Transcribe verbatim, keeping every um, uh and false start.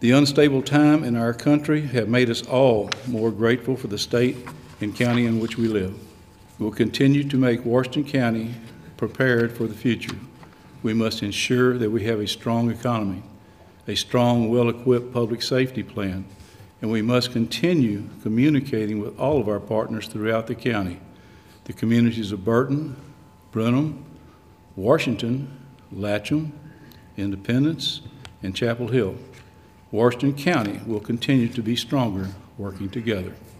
The unstable time in our country have made us all more grateful for the state and county in which we live. We will continue to make Washington County prepared for the future. We must ensure that we have a strong economy, a strong, well-equipped public safety plan, and we must continue communicating with all of our partners throughout the county, the communities of Burton, Brenham, Washington, Latcham, Independence, and Chapel Hill. Washington County will continue to be stronger working together.